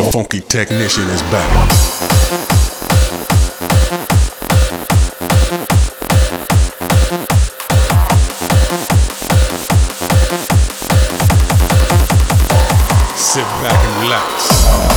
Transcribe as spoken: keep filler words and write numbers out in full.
Funky technician is back. Sit back and relax.